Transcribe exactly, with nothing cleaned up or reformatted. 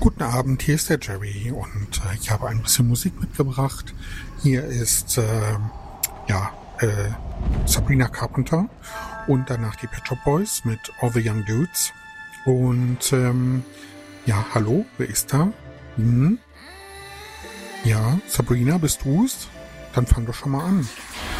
Guten Abend, hier ist der Jerry und äh, ich habe ein bisschen Musik mitgebracht. Hier ist äh, ja äh, Sabrina Carpenter und danach die Pet Shop Boys mit All the Young Dudes. Und ähm, ja, hallo, wer ist da? Hm? Ja, Sabrina, bist du's? Dann fang doch schon mal an.